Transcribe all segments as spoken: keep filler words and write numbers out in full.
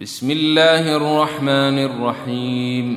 بسم الله الرحمن الرحيم.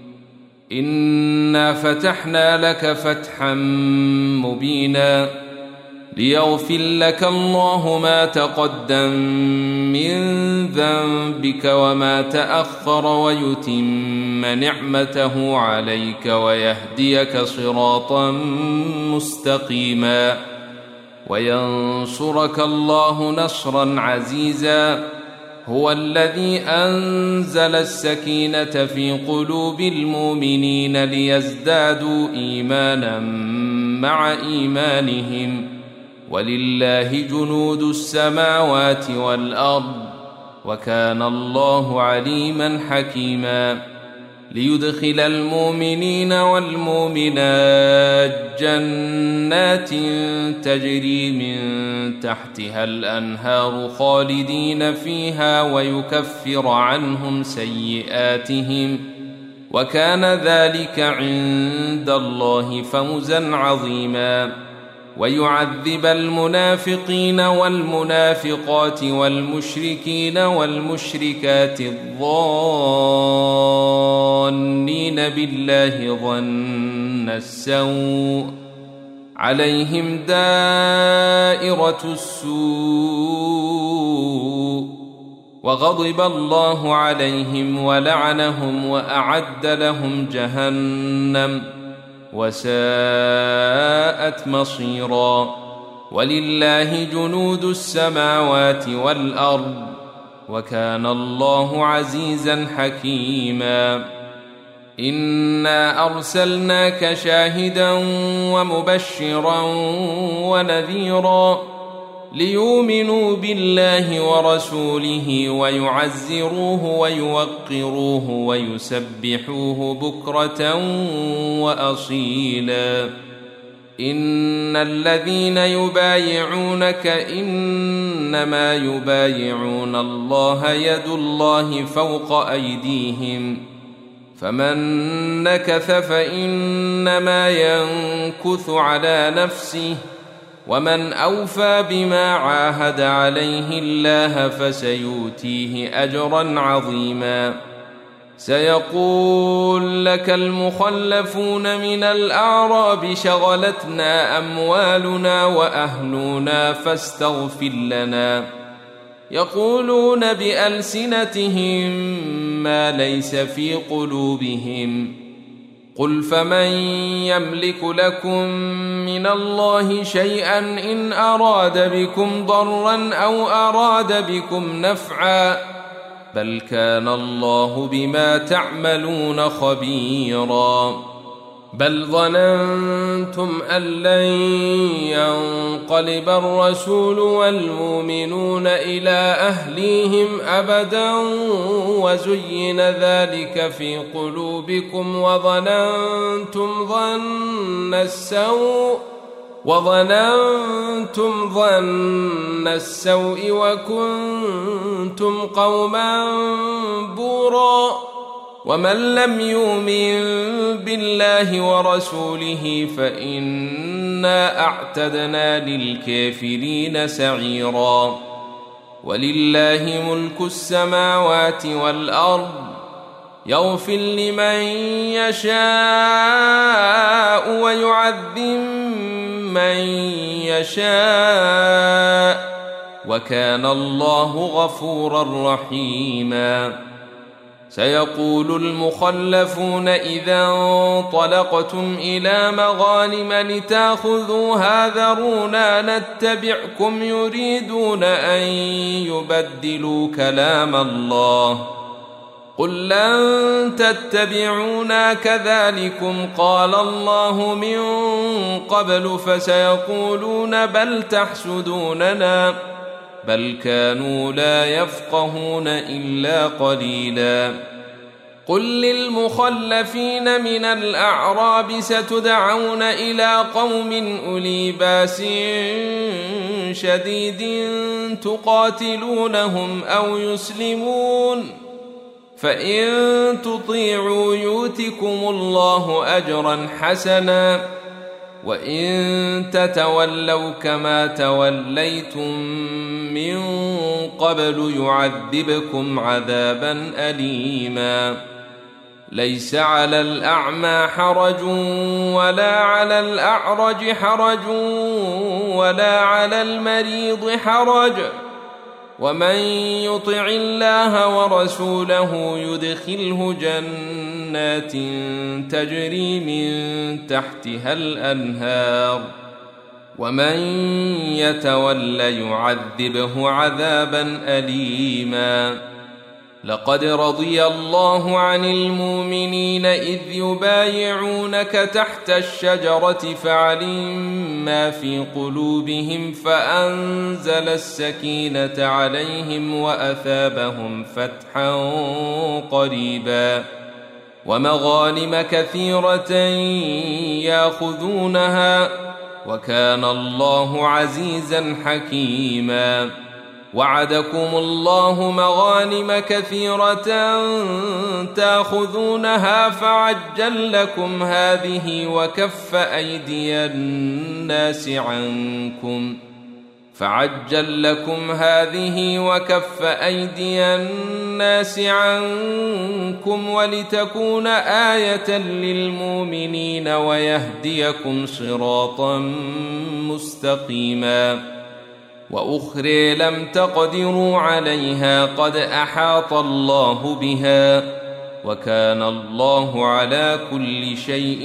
إنا فتحنا لك فتحا مبينا ليغفر لك الله ما تقدم من ذنبك وما تأخر ويتم نعمته عليك ويهديك صراطا مستقيما وينصرك الله نصرا عزيزا. هو الذي أنزل السكينة في قلوب المؤمنين ليزدادوا إيمانا مع إيمانهم ولله جنود السماوات والأرض وكان الله عليما حكيما. ليدخل المؤمنين والمؤمنات جنات تجري من تحتها الأنهار خالدين فيها ويكفر عنهم سيئاتهم وكان ذلك عند الله فوزا عظيما. ويعذب المنافقين والمنافقات والمشركين والمشركات الظانين بالله ظن السوء عليهم دائرة السوء وغضب الله عليهم ولعنهم وأعد لهم جهنم وساءت مصيرا. ولله جنود السماوات والأرض وكان الله عزيزا حكيما. إنا أرسلناك شاهدا ومبشرا ونذيرا ليؤمنوا بالله ورسوله ويعزروه ويوقروه ويسبحوه بكرة وأصيلا. إن الذين يبايعونك إنما يبايعون الله يد الله فوق أيديهم فمن نكث فإنما ينكث على نفسه ومن أوفى بما عاهد عليه الله فسيؤتيه أجرا عظيما. سيقول لك المخلفون من الأعراب شغلتنا أموالنا وأهلنا فاستغفر لنا يقولون بألسنتهم ما ليس في قلوبهم قل فمن يملك لكم من الله شيئا إن أراد بكم ضرا أو أراد بكم نفعا بل كان الله بما تعملون خبيرا. بل ظننتم أن لن ينقلب الرسول والمؤمنون إلى أهليهم أبدا وزين ذلك في قلوبكم وظننتم ظن السوء وظننتم ظن السوء وكنتم قوما بورا. ومن لم يؤمن بالله ورسوله فإنا أعتدنا للكافرين سعيرا. ولله ملك السماوات والأرض يغفر لمن يشاء ويعذب من يشاء وكان الله غفورا رحيما. سيقول المخلفون إذا انطلقتم إلى مغانم لتأخذوها ذرونا نتبعكم يريدون أن يبدلوا كلام الله قل لن تتبعونا كذلكم قال الله من قبل فسيقولون بل تحسدوننا بل كانوا لا يفقهون إلا قليلا. قل للمخلفين من الأعراب ستدعون إلى قوم أولي بأس شديد تقاتلونهم أو يسلمون فإن تطيعوا يؤتكم الله أجرا حسنا وإن تتولوا كما توليتم من قبل يعذبكم عذابا أليما ليس على الأعمى حرج ولا على الأعرج حرج ولا على المريض حرج ومن يطع الله ورسوله يدخله جنات تجري من تحتها الأنهار ومن يتول يعذبه عذابا أليما لقد رضي الله عن المؤمنين إذ يبايعونك تحت الشجرة فعلم ما في قلوبهم فأنزل السكينة عليهم وأثابهم فتحا قريبا ومغانم كثيرة يأخذونها وكان الله عزيزا حكيما وعدكم الله مغانم كثيرة تأخذونها فعجل لكم هذه وكف أيدي الناس عنكم فعجل لكم هذه وكف أيدي الناس عنكم ولتكون آية للمؤمنين ويهديكم صراطا مستقيما وأخرى لم تقدروا عليها قد أحاط الله بها وكان الله على كل شيء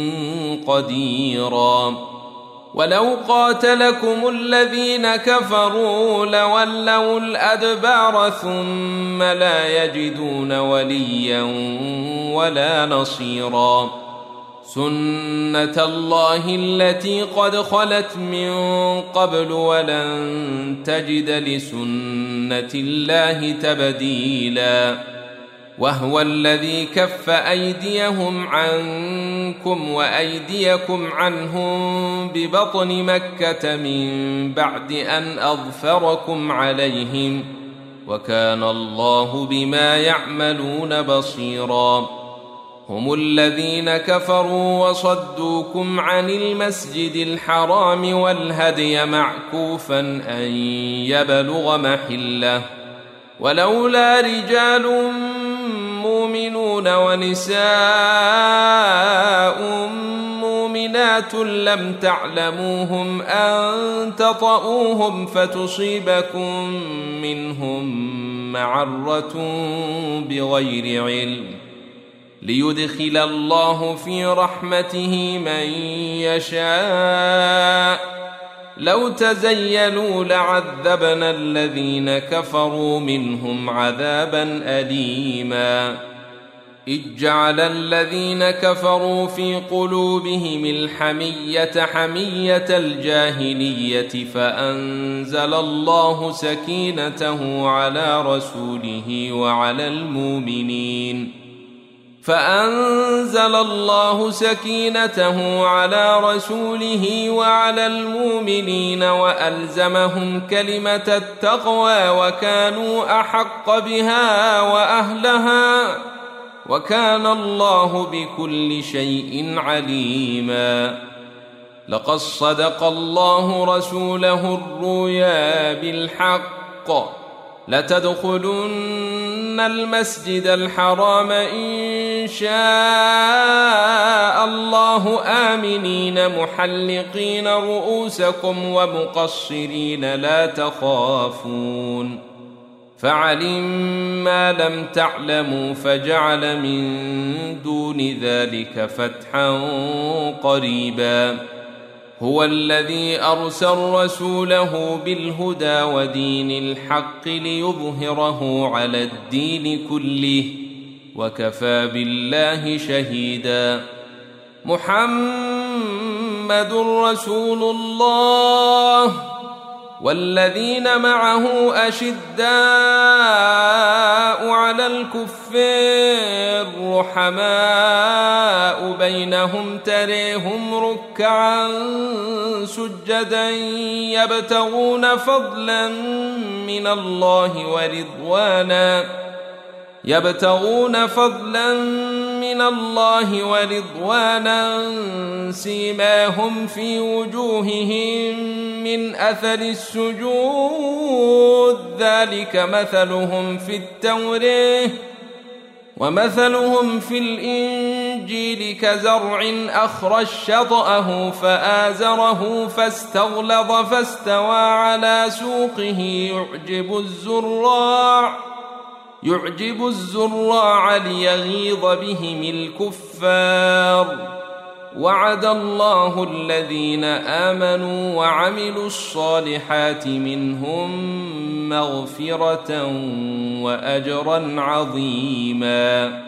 قديرا ولو قاتلكم الذين كفروا لولوا الأدبار ثم لا يجدون وليا ولا نصيرا سنة الله التي قد خلت من قبل ولن تجد لسنة الله تبديلا وهو الذي كف أيديهم عنكم وأيديكم عنهم ببطن مكة من بعد أن أظفركم عليهم وكان الله بما يعملون بصيرا هم الذين كفروا وصدوكم عن المسجد الحرام والهدي معكوفا أن يبلغ محله ولولا رجال مؤمنون ونساء مؤمنات لم تعلموهم أن تطؤوهم فتصيبكم منهم معرة بغير علم ليدخل الله في رحمته من يشاء لو تزيلوا لعذبنا الذين كفروا منهم عذابا أليما إذ جعل الذين كفروا في قلوبهم الحمية حمية الجاهلية فأنزل الله سكينته على رسوله وعلى المؤمنين فأنزل الله سكينته على رسوله وعلى المؤمنين وألزمهم كلمة التقوى وكانوا أحق بها وأهلها وكان الله بكل شيء عليما لقد صدق الله رسوله الرؤيا بالحق لتدخلن المسجد الحرام إن شاء الله آمنين محلقين رؤوسكم ومقصرين لا تخافون فعلم ما لم تعلموا فجعل من دون ذلك فتحا قريبا هو الذي أرسل رسوله بالهدى ودين الحق ليظهره على الدين كله وكفى بالله شهيدا محمد رسول الله والذين معه أشداء على الكفار رحماء بينهم تريهم ركعا سجدا يبتغون فضلا من الله ورضوانا يبتغون فضلا من من الله ورضوانا سيماهم في وجوههم من أثر السجود ذلك مثلهم في التوراة ومثلهم في الإنجيل كزرع أخرج شطأه فآزره فاستغلظ فاستوى على سوقه يعجب الزراع يعجب الزراع ليغيظ بهم الكفار وعد الله الذين آمنوا وعملوا الصالحات منهم مغفرة وأجرا عظيما.